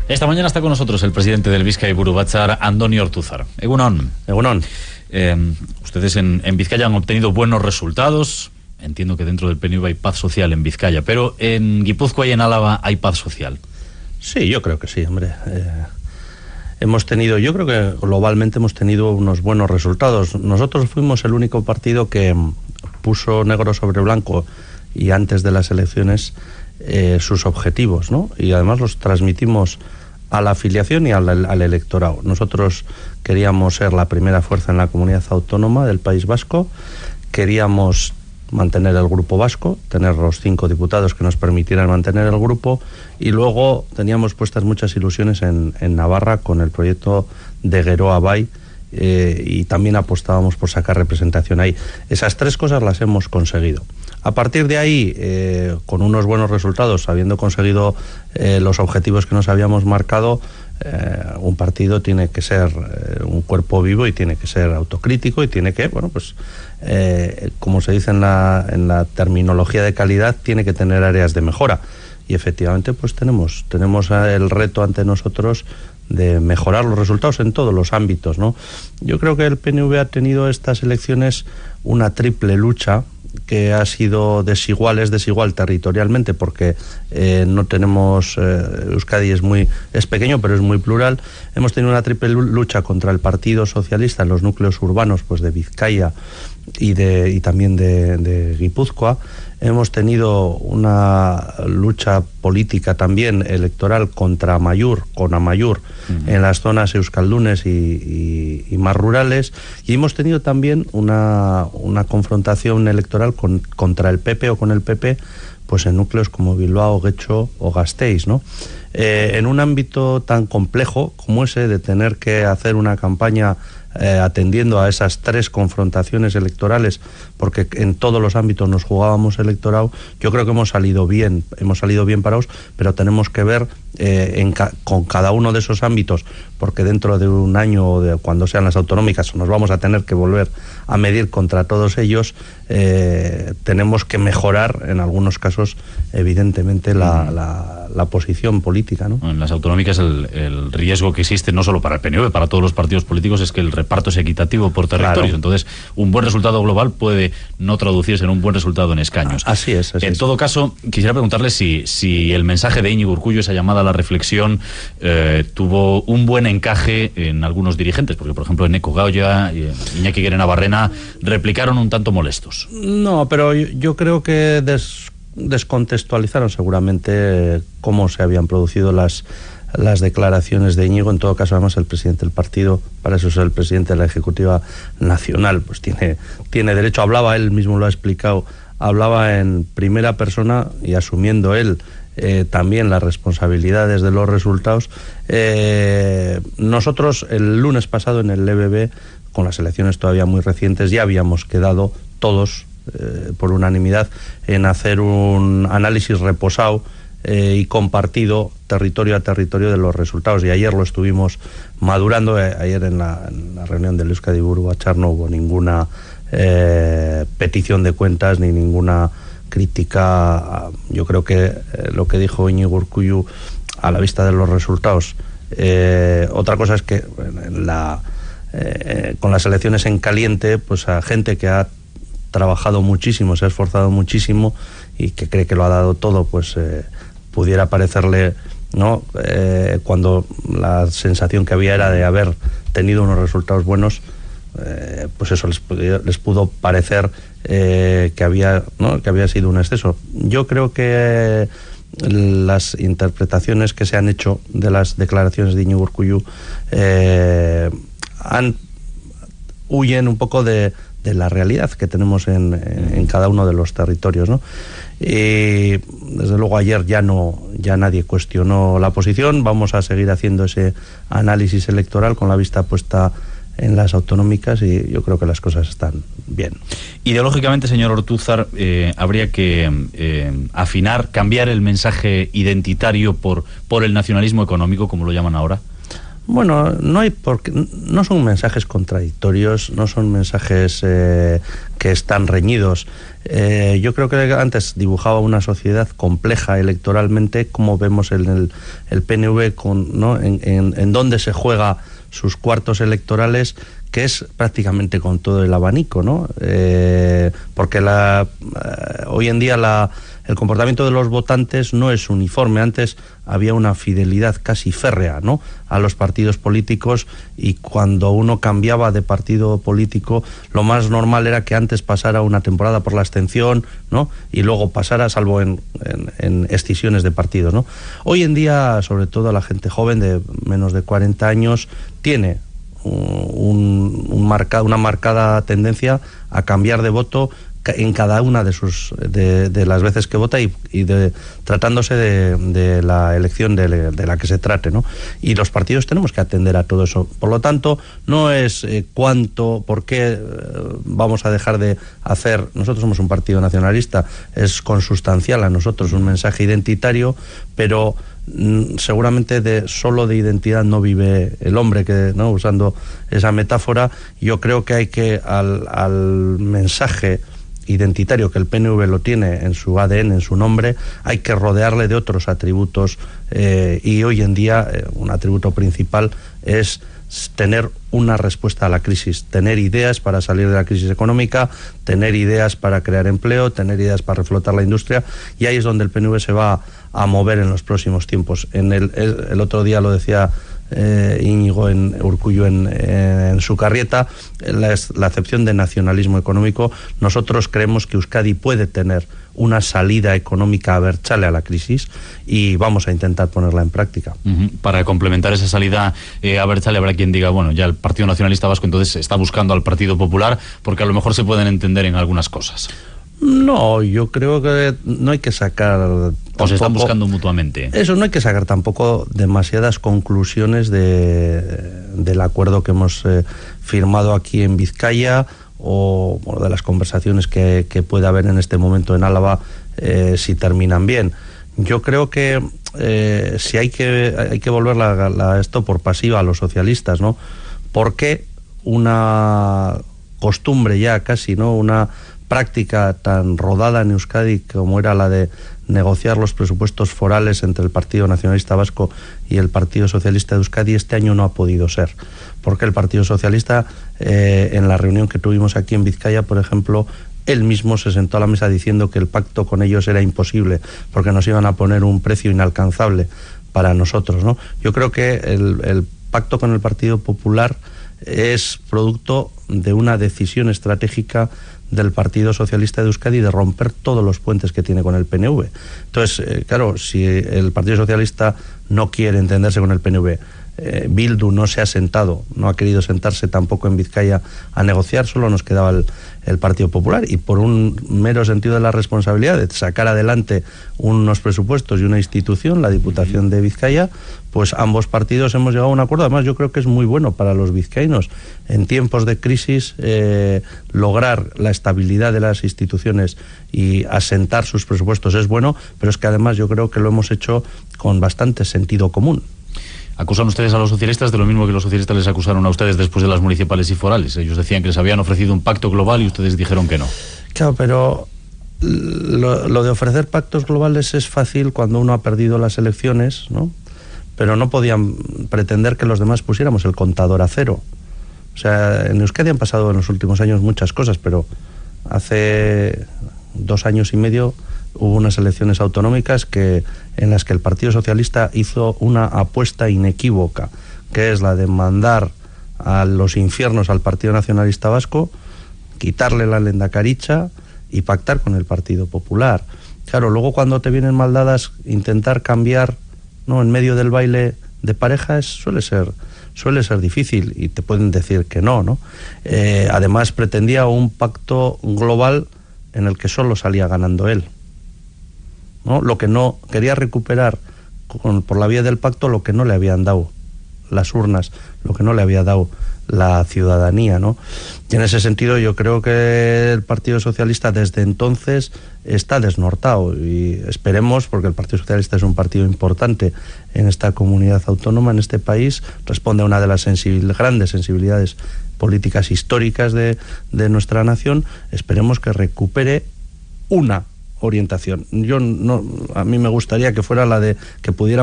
Esta mañana está con nosotros el presidente del Bizkaiburu Batzar, Andoni Ortuzar. Egunon. Egunon. Ustedes en Vizcaya han obtenido buenos resultados. Entiendo que dentro del PNV hay paz social en Vizcaya, pero en Guipúzcoa y en Álava hay paz social. Sí, yo creo que sí, hombre. Yo creo que globalmente hemos tenido unos buenos resultados. Nosotros fuimos el único partido que puso negro sobre blanco y antes de las elecciones sus objetivos, ¿no? Y además los transmitimos a la afiliación y al electorado. Nosotros queríamos ser la primera fuerza en la comunidad autónoma del País Vasco, queríamos mantener el grupo vasco, tener los 5 diputados que nos permitieran mantener el grupo, y luego teníamos puestas muchas ilusiones en Navarra con el proyecto de Geroa Bai, y también apostábamos por sacar representación ahí. Esas 3 cosas las hemos conseguido. A partir de ahí, con unos buenos resultados, habiendo conseguido los objetivos que nos habíamos marcado, un partido tiene que ser un cuerpo vivo y tiene que ser autocrítico y tiene que, como se dice en la terminología de calidad, tiene que tener áreas de mejora. Y efectivamente, pues tenemos el reto ante nosotros de mejorar los resultados en todos los ámbitos, ¿no? Yo creo que el PNV ha tenido estas elecciones una triple lucha que ha sido desigual territorialmente, porque no tenemos, Euskadi es pequeño pero es muy plural. Hemos tenido una triple lucha contra el Partido Socialista en los núcleos urbanos, pues de Vizcaya y también de Guipúzcoa. Hemos tenido una lucha política también electoral contra Amaiur, en las zonas euskaldunes y más rurales, y hemos tenido también una confrontación electoral contra el PP o con el PP, pues en núcleos como Bilbao, Guecho o Gasteiz, ¿no? En un ámbito tan complejo como ese, de tener que hacer una campaña atendiendo a esas 3 confrontaciones electorales, porque en todos los ámbitos nos jugábamos electorado, yo creo que hemos salido bien parados, pero tenemos que ver con cada uno de esos ámbitos, porque dentro de un año, cuando sean las autonómicas, nos vamos a tener que volver a medir contra todos ellos. Tenemos que mejorar en algunos casos, evidentemente, la posición política, ¿no? En las autonómicas el riesgo que existe, no solo para el PNV, para todos los partidos políticos, es que el reparto es equitativo por territorios. Claro. Entonces, un buen resultado global puede no traducirse en un buen resultado en escaños. Así es. En todo caso, quisiera preguntarle si el mensaje de Íñigo Urkullu, esa llamada a la reflexión, tuvo un buen encaje en algunos dirigentes, porque por ejemplo Eneko Goya y Iñaki Guerena-Barrena replicaron un tanto molestos. No, pero yo creo que descontextualizaron seguramente cómo se habían producido las declaraciones de Íñigo. En todo caso, además, el presidente del partido, para eso es el presidente de la Ejecutiva Nacional, pues tiene derecho. Hablaba, él mismo lo ha explicado, hablaba en primera persona y asumiendo él también las responsabilidades de los resultados. Nosotros el lunes pasado en el LBB, con las elecciones todavía muy recientes, ya habíamos quedado todos por unanimidad en hacer un análisis reposado y compartido territorio a territorio de los resultados, y ayer lo estuvimos madurando. Ayer en la reunión del Bizkaiburu Batzar no hubo ninguna petición de cuentas ni ninguna crítica. Yo creo que lo que dijo Íñigo Urkullu, a la vista de los resultados, otra cosa es que con las elecciones en caliente, pues a gente que ha trabajado muchísimo, se ha esforzado muchísimo y que cree que lo ha dado todo, pues pudiera parecerle, ¿no? Cuando la sensación que había era de haber tenido unos resultados buenos, pues eso les pudo parecer que había sido un exceso. Yo creo que las interpretaciones que se han hecho de las declaraciones de Íñigo Urkullu huyen un poco de la realidad que tenemos en cada uno de los territorios, ¿no? Y desde luego ayer ya nadie cuestionó la posición. Vamos a seguir haciendo ese análisis electoral con la vista puesta en las autonómicas, y yo creo que las cosas están bien. Ideológicamente, señor Ortuzar, habría que afinar, cambiar el mensaje identitario por el nacionalismo económico, como lo llaman ahora. Bueno, no son mensajes contradictorios, no son mensajes que están reñidos. Yo creo que antes dibujaba una sociedad compleja electoralmente, como vemos en el PNV, ¿no? en dónde se juega sus cuartos electorales, que es prácticamente con todo el abanico, ¿no? Porque hoy en día el comportamiento de los votantes no es uniforme. Antes había una fidelidad casi férrea, ¿no?, a los partidos políticos, y cuando uno cambiaba de partido político, lo más normal era que antes pasara una temporada por la abstención, ¿no?, y luego pasara, salvo en escisiones de partidos, ¿no? Hoy en día, sobre todo la gente joven de menos de 40 años, tiene una marcada tendencia a cambiar de voto en cada una de las veces que vota, y tratándose de la elección de la que se trate, ¿no? Y los partidos tenemos que atender a todo eso. Por lo tanto, no es por qué vamos a dejar de hacer. Nosotros somos un partido nacionalista, es consustancial a nosotros un mensaje identitario, pero seguramente solo de identidad no vive el hombre, ¿no?, usando esa metáfora. Yo creo que hay que al mensaje identitario, que el PNV lo tiene en su ADN, en su nombre, hay que rodearle de otros atributos, y hoy en día un atributo principal es tener una respuesta a la crisis, tener ideas para salir de la crisis económica, tener ideas para crear empleo, tener ideas para reflotar la industria, y ahí es donde el PNV se va a mover en los próximos tiempos. El otro día lo decía Íñigo Urkullu en su carrieta, la acepción de nacionalismo económico. Nosotros creemos que Euskadi puede tener una salida económica abertzale a la crisis, y vamos a intentar ponerla en práctica. Para complementar esa salida abertzale, habrá quien diga, bueno, ya el Partido Nacionalista Vasco entonces está buscando al Partido Popular, porque a lo mejor se pueden entender en algunas cosas. No, yo creo que no hay que sacar... O se están buscando mutuamente. Eso, no hay que sacar tampoco demasiadas conclusiones del acuerdo que hemos firmado aquí en Vizcaya, o de las conversaciones que puede haber en este momento en Álava, si terminan bien. Yo creo que si hay que volver esto por pasiva a los socialistas, ¿no? Porque una costumbre ya casi, ¿no?, una práctica tan rodada en Euskadi como era la de negociar los presupuestos forales entre el Partido Nacionalista Vasco y el Partido Socialista de Euskadi, este año no ha podido ser, porque el Partido Socialista, en la reunión que tuvimos aquí en Vizcaya, por ejemplo, él mismo se sentó a la mesa diciendo que el pacto con ellos era imposible, porque nos iban a poner un precio inalcanzable para nosotros, ¿no? Yo creo que el pacto con el Partido Popular es producto de una decisión estratégica del Partido Socialista de Euskadi de romper todos los puentes que tiene con el PNV. Entonces, claro, si el Partido Socialista no quiere entenderse con el PNV, Bildu no se ha sentado, no ha querido sentarse tampoco en Vizcaya a negociar, solo nos quedaba el Partido Popular, y por un mero sentido de la responsabilidad de sacar adelante unos presupuestos y una institución, la Diputación de Vizcaya, pues ambos partidos hemos llegado a un acuerdo. Además, yo creo que es muy bueno para los vizcaínos en tiempos de crisis lograr la estabilidad de las instituciones y asentar sus presupuestos es bueno, pero es que además yo creo que lo hemos hecho con bastante sentido común. Acusan ustedes a los socialistas de lo mismo que los socialistas les acusaron a ustedes después de las municipales y forales. Ellos decían que les habían ofrecido un pacto global y ustedes dijeron que no. Claro, pero lo de ofrecer pactos globales es fácil cuando uno ha perdido las elecciones, ¿no? Pero no podían pretender que los demás pusiéramos el contador a cero. O sea, en Euskadi han pasado en los últimos años muchas cosas, pero hace 2 años y medio hubo unas elecciones autonómicas en las que el Partido Socialista hizo una apuesta inequívoca, que es la de mandar a los infiernos al Partido Nacionalista Vasco, quitarle la lehendakaricha y pactar con el Partido Popular. Claro, luego cuando te vienen mal dadas, intentar cambiar, ¿no?, en medio del baile de pareja suele ser difícil, y te pueden decir que no, ¿no? Además pretendía un pacto global en el que solo salía ganando él, ¿no? Lo que no quería recuperar por la vía del pacto, lo que no le habían dado las urnas, lo que no le había dado la ciudadanía, ¿no? Y en ese sentido yo creo que el Partido Socialista desde entonces está desnortado, y esperemos, porque el Partido Socialista es un partido importante en esta comunidad autónoma, en este país, responde a una de las grandes sensibilidades políticas históricas de nuestra nación. Esperemos que recupere una orientación. A mí me gustaría que fuera la de que pudiera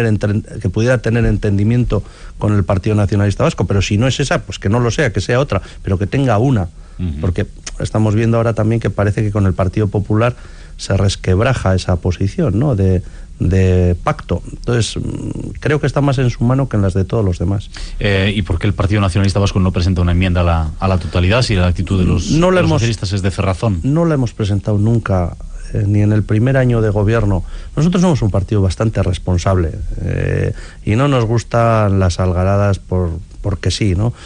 tener entendimiento con el Partido Nacionalista Vasco, pero si no es esa, pues que no lo sea, que sea otra, pero que tenga una. Porque estamos viendo ahora también que parece que con el Partido Popular se resquebraja esa posición, ¿no?, de pacto. Entonces, creo que está más en su mano que en las de todos los demás. ¿Y por qué el Partido Nacionalista Vasco no presenta una enmienda a la totalidad si la actitud de los socialistas es de cerrazón? No la hemos presentado nunca, ni en el primer año de gobierno. Nosotros somos un partido bastante responsable, y no nos gustan las algaradas porque sí, ¿no?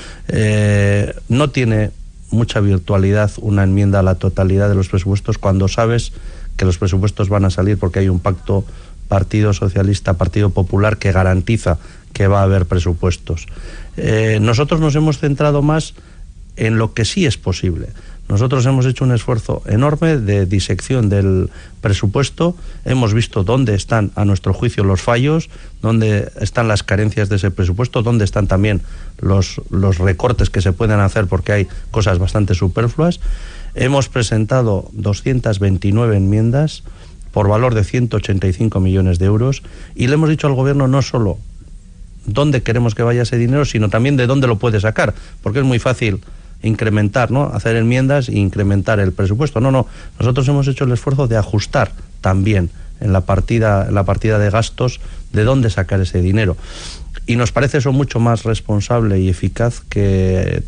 No tiene mucha virtualidad una enmienda a la totalidad de los presupuestos cuando sabes que los presupuestos van a salir porque hay un pacto Partido Socialista, Partido Popular, que garantiza que va a haber presupuestos. Nosotros nos hemos centrado más en lo que sí es posible. Nosotros hemos hecho un esfuerzo enorme de disección del presupuesto, hemos visto dónde están, a nuestro juicio, los fallos, dónde están las carencias de ese presupuesto, dónde están también los recortes que se pueden hacer porque hay cosas bastante superfluas. Hemos presentado 229 enmiendas por valor de 185 millones de euros y le hemos dicho al gobierno no solo dónde queremos que vaya ese dinero, sino también de dónde lo puede sacar, porque es muy fácil incrementar, ¿no?, hacer enmiendas e incrementar el presupuesto. No, nosotros hemos hecho el esfuerzo de ajustar también en la partida de gastos de dónde sacar ese dinero. Y nos parece eso mucho más responsable y eficaz que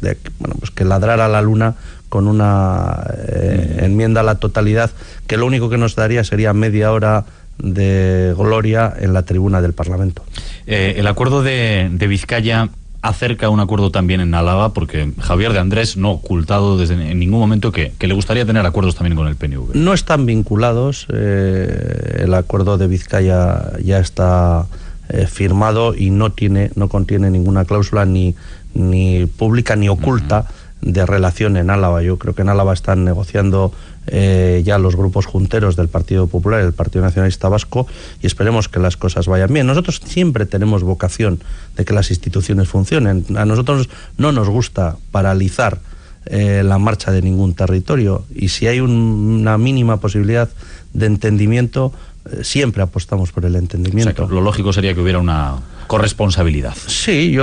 ladrar a la luna con una enmienda a la totalidad, que lo único que nos daría sería media hora de gloria en la tribuna del Parlamento. El acuerdo de Vizcaya acerca un acuerdo también en Álava, porque Javier de Andrés no ha ocultado en ningún momento que le gustaría tener acuerdos también con el PNV. No están vinculados, el acuerdo de Vizcaya ya está firmado y no contiene ninguna cláusula ni pública ni oculta de relación en Álava. Yo creo que en Álava están negociando ya los grupos junteros del Partido Popular y del Partido Nacionalista Vasco, y esperemos que las cosas vayan bien. Nosotros siempre tenemos vocación de que las instituciones funcionen. A nosotros no nos gusta paralizar la marcha de ningún territorio, y si hay una mínima posibilidad de entendimiento, siempre apostamos por el entendimiento. O sea, que lo lógico sería que hubiera una corresponsabilidad. Sí,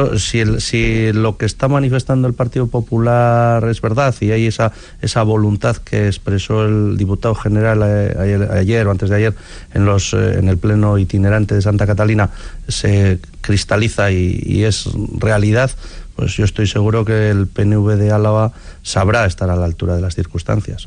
si lo que está manifestando el Partido Popular es verdad y hay esa voluntad que expresó el diputado general ayer o antes de ayer en el pleno itinerante de Santa Catalina, se cristaliza y es realidad, pues yo estoy seguro que el PNV de Álava sabrá estar a la altura de las circunstancias.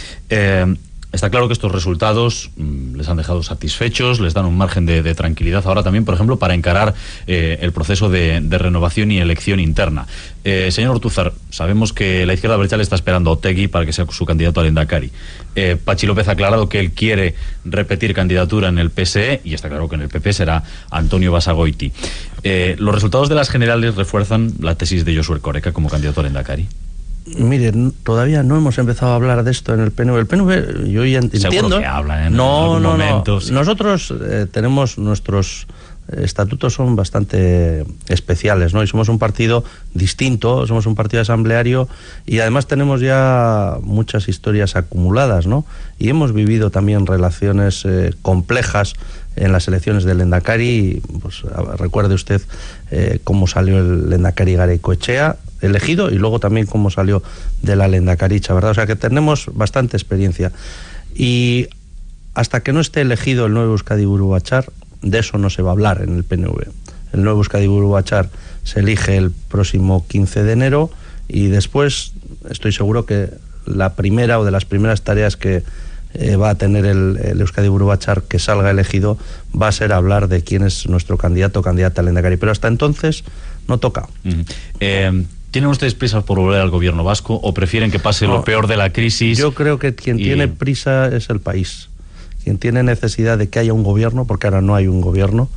Está claro que estos resultados les han dejado satisfechos, les dan un margen de tranquilidad ahora también, por ejemplo, para encarar el proceso de renovación y elección interna. Señor Ortúzar, sabemos que la izquierda abertzale está esperando a Otegi para que sea su candidato al Endacari. Patxi López ha aclarado que él quiere repetir candidatura en el PSE, y está claro que en el PP será Antonio Basagoiti. ¿Los resultados de las generales refuerzan la tesis de Josu Erkoreka como candidato al Endacari? Miren, todavía no hemos empezado a hablar de esto en el PNV. El PNV, yo ya entiendo. Seguro que hablan en algún momento. Sí. Nosotros tenemos nuestros estatutos son bastante especiales, ¿no? Y somos un partido distinto, somos un partido asambleario y además tenemos ya muchas historias acumuladas, ¿no? Y hemos vivido también relaciones complejas en las elecciones del Lehendakari. Pues recuerde usted cómo salió el Lehendakari Garaycoechea elegido y luego también cómo salió de la Lehendakaricha, ¿verdad? O sea que tenemos bastante experiencia. Y hasta que no esté elegido el nuevo Euskadi Buru Batzar, de eso no se va a hablar en el PNV. El nuevo Euskadi Buru Batzar se elige el próximo 15 de enero y después estoy seguro que la primera o de las primeras tareas que va a tener el Euskadi Buru Batzar que salga elegido va a ser hablar de quién es nuestro candidato o candidata al Lehendakari. Pero hasta entonces no toca. ¿Tienen ustedes prisas por volver al gobierno vasco o prefieren que pase lo peor de la crisis? Yo creo que quien tiene prisa es el país. Quien tiene necesidad de que haya un gobierno, porque ahora no hay un gobierno,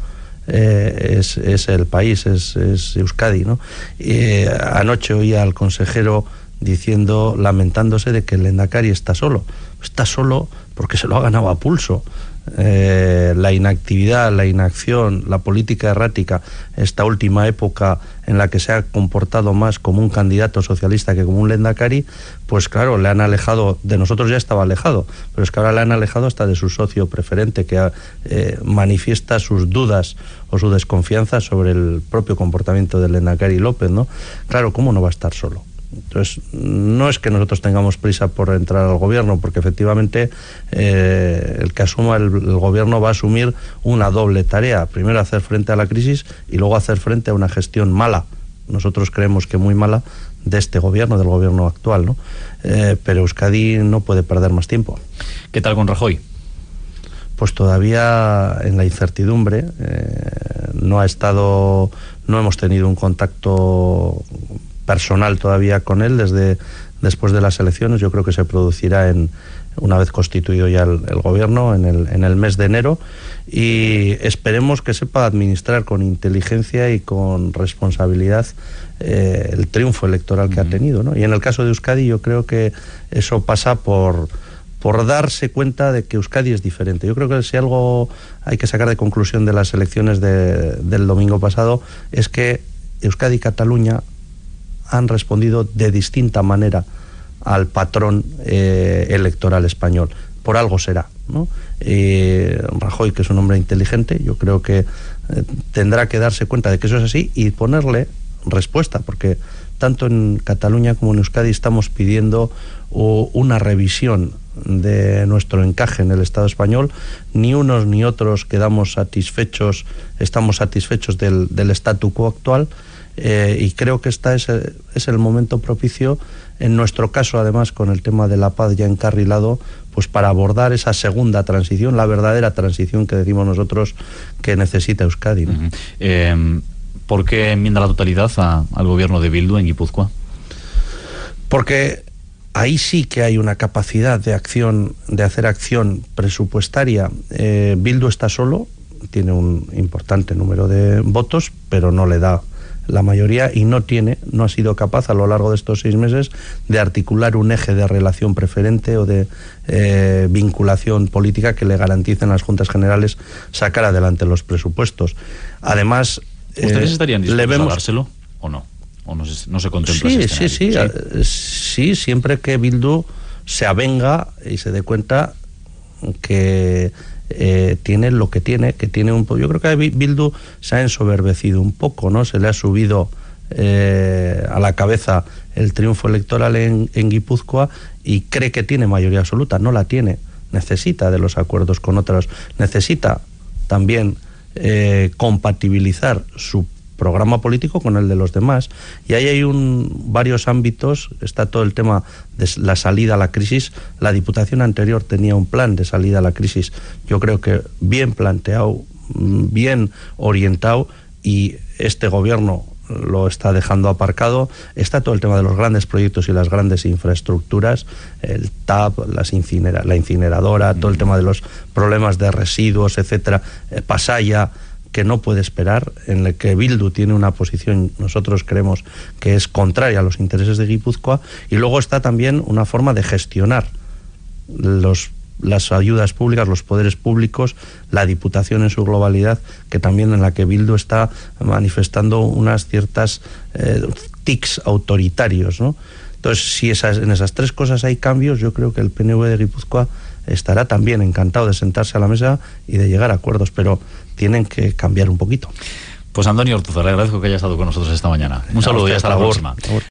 es el país, es Euskadi, ¿no? Anoche oía al consejero lamentándose de que el Lehendakari está solo porque se lo ha ganado a pulso. La inactividad, la inacción, la política errática, esta última época en la que se ha comportado más como un candidato socialista que como un Lehendakari, pues claro, le han alejado, de nosotros ya estaba alejado, pero es que ahora le han alejado hasta de su socio preferente, que manifiesta sus dudas o su desconfianza sobre el propio comportamiento del Lehendakari López, ¿no? Claro, ¿cómo no va a estar solo? Entonces, no es que nosotros tengamos prisa por entrar al gobierno, porque efectivamente el que asuma el gobierno va a asumir una doble tarea. Primero hacer frente a la crisis y luego hacer frente a una gestión mala. Nosotros creemos que muy mala de este gobierno, del gobierno actual, ¿no? Pero Euskadi no puede perder más tiempo. ¿Qué tal con Rajoy? Pues todavía en la incertidumbre. No hemos tenido un contacto personal todavía con él después de las elecciones. Yo creo que se producirá una vez constituido ya el gobierno en el mes de enero, y esperemos que sepa administrar con inteligencia y con responsabilidad el triunfo electoral que ha tenido, ¿no? Y en el caso de Euskadi yo creo que eso pasa por darse cuenta de que Euskadi es diferente. Yo creo que si algo hay que sacar de conclusión de las elecciones del domingo pasado es que Euskadi y Cataluña han respondido de distinta manera al patrón electoral español. Por algo será, ¿no? Rajoy, que es un hombre inteligente, yo creo que tendrá que darse cuenta de que eso es así y ponerle respuesta, porque tanto en Cataluña como en Euskadi estamos pidiendo una revisión de nuestro encaje en el Estado español. Ni unos ni otros estamos satisfechos del statu quo actual. Y creo que es el momento propicio, en nuestro caso además con el tema de la paz ya encarrilado, pues para abordar esa segunda transición, la verdadera transición que decimos nosotros que necesita Euskadi, ¿no? ¿Por qué enmienda la totalidad al gobierno de Bildu en Guipúzcoa? Porque ahí sí que hay una capacidad de hacer acción presupuestaria. Bildu está solo, tiene un importante número de votos, pero no le da la mayoría y no ha sido capaz a lo largo de estos 6 meses de articular un eje de relación preferente o de vinculación política que le garanticen a las Juntas Generales sacar adelante los presupuestos. Además, ¿ustedes estarían dispuestos a dárselo o no? ¿O no se contempla ese escenario? Sí, siempre que Bildu se avenga y se dé cuenta que tiene lo que tiene, yo creo que Bildu se ha ensoberbecido un poco, ¿no? Se le ha subido a la cabeza el triunfo electoral en Guipúzcoa y cree que tiene mayoría absoluta. No la tiene, necesita de los acuerdos con otros, necesita también compatibilizar su programa político con el de los demás, y ahí hay varios ámbitos. Está todo el tema de la salida a la crisis. La Diputación anterior tenía un plan de salida a la crisis, yo creo que bien planteado, bien orientado, y este gobierno lo está dejando aparcado. Está todo el tema de los grandes proyectos y las grandes infraestructuras, el TAP, la incineradora, todo el tema de los problemas de residuos, etcétera, Pasaia, que no puede esperar, en el que Bildu tiene una posición, nosotros creemos que es contraria a los intereses de Guipúzcoa, y luego está también una forma de gestionar las ayudas públicas, los poderes públicos, la Diputación en su globalidad, que también en la que Bildu está manifestando unas ciertas tics autoritarios, ¿no? Entonces, si en esas 3 cosas hay cambios, yo creo que el PNV de Guipúzcoa estará también encantado de sentarse a la mesa y de llegar a acuerdos, pero tienen que cambiar un poquito. Pues Antonio Ortúzar, le agradezco que haya estado con nosotros esta mañana. Un saludo y hasta la próxima.